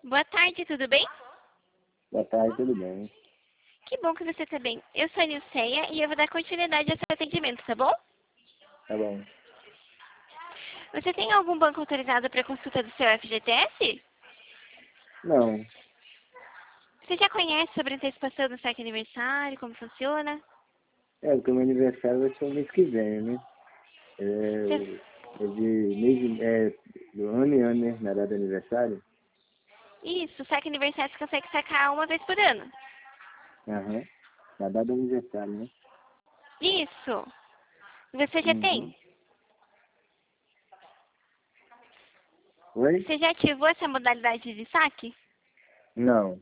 Boa tarde, tudo bem? Boa tarde, tudo bem? Que bom que você está bem. Eu sou a Nilceia e eu vou dar continuidade ao seu atendimento, tá bom? Tá bom. Você tem algum banco autorizado para consulta do seu FGTS? Não, Você já conhece sobre antecipação do saque aniversário, como funciona? porque o meu aniversário vai ser o mês que vem, né? Você- É de mês, do ano em ano, né? Na data do aniversário. Isso, o saque aniversário você consegue sacar uma vez por ano. Aham. Na data do aniversário, né? Isso. Você já Uhum. tem? Oi? Você já ativou essa modalidade de saque? Não.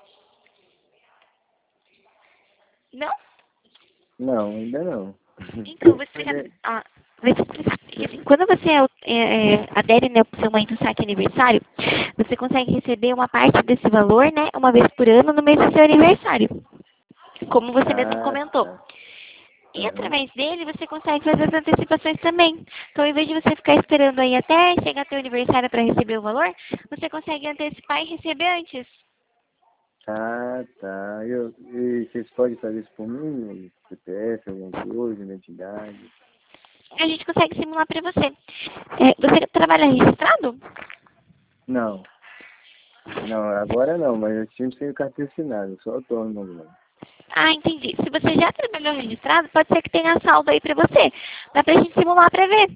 Não? Não, ainda não. Então, você Mas já... Vou te explicar. Porque, assim, quando você adere na opção aí do saque aniversário, você consegue receber uma parte desse valor, né, uma vez por ano no mês do seu aniversário. Como você mesmo Ah, comentou. tá. E Aham. através dele, você consegue fazer as antecipações também. Então, em vez de você ficar esperando aí até chegar teu aniversário para receber o valor, você consegue antecipar e receber antes. Ah, tá. E vocês podem fazer isso por mim? CPF, alguma coisa, identidade? A gente consegue simular para você. Você trabalha registrado? Não. Não, agora não, mas eu sempre tenho carteira assinada, sou autônomo agora. Ah, entendi. Se você já trabalhou registrado, pode ser que tenha saldo aí pra você. Dá pra gente simular pra ver.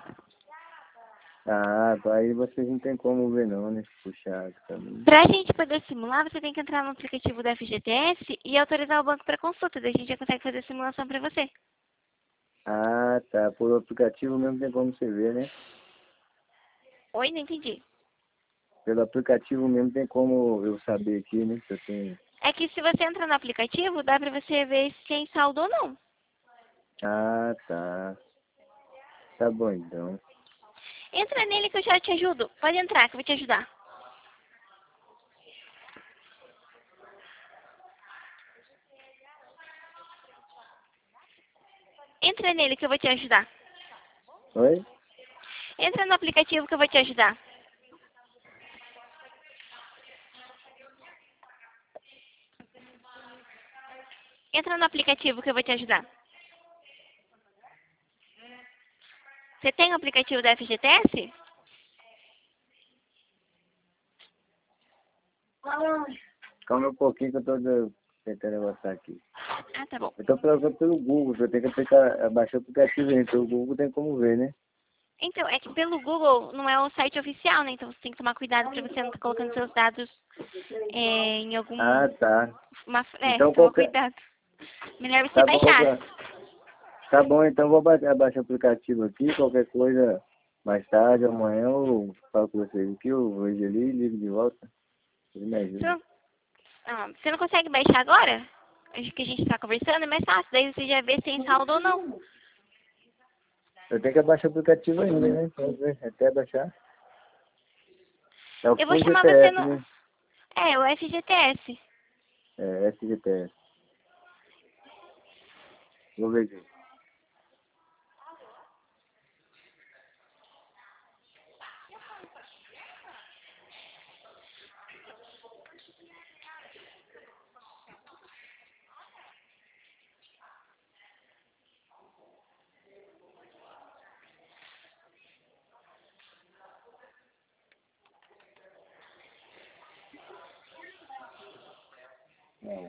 Ah, aí vocês não tem como ver não, né? Puxado também. Pra gente poder simular, você tem que entrar no aplicativo do FGTS e autorizar o banco para consulta. Daí a gente já consegue fazer a simulação pra você. Ah, tá. Por aplicativo mesmo tem como você ver, né? Oi, não entendi. Pelo aplicativo mesmo tem como eu saber aqui, né? Se eu tenho. É que se você entrar no aplicativo, dá pra você ver se tem saldo ou não. Ah, tá. Tá bom então. Entra nele que eu já te ajudo. Pode entrar que eu vou te ajudar. Entra nele que eu vou te ajudar. Oi? Entra no aplicativo que eu vou te ajudar. Entra no aplicativo que eu vou te ajudar. Você tem o aplicativo da FGTS? Calma um pouquinho que eu tô tentando avançar aqui. Ah, tá bom. Eu tô procurando pelo Google, eu tenho que aplicar, baixar o aplicativo aí, pelo Google tem como ver, né? Então, é que pelo Google não é o site oficial, né? Então você tem que tomar cuidado para você não estar colocando seus dados em Ah, algum... tá. Então Toma qualquer. cuidado. Melhor você Tá bom, baixar. tá bom, então vou abaixar o aplicativo aqui, qualquer coisa mais tarde, amanhã eu falo com vocês aqui, eu vejo ali e ligo de volta. Ele me Você ajuda. não, você não consegue baixar agora? Acho que a gente está conversando, é mais fácil. Daí você já vê se tem saldo ou não. Eu tenho que abaixar o aplicativo ainda, né? Vamos ver, até baixar. É o Eu vou Full chamar você GTS, no... né? É, o FGTS. É, SGTS. Vou ver aqui. Não.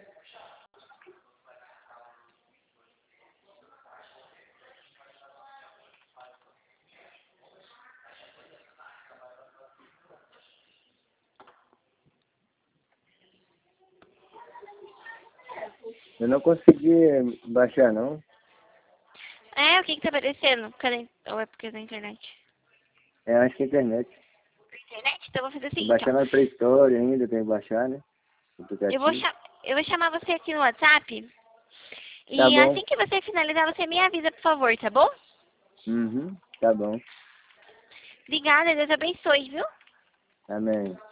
Eu não consegui baixar, não. É, o que que tá aparecendo? Ou é porque é da internet? É, acho que é internet. Internet? Então eu vou fazer o Vou seguinte, ó. baixar na Play Store ainda, tem que baixar, né? O Eu vou, aplicativo. eu vou chamar você aqui no WhatsApp. Tá E bom. assim que você finalizar, você me avisa, por favor, tá bom? Uhum, tá bom. Obrigada, Deus abençoe, viu? Amém.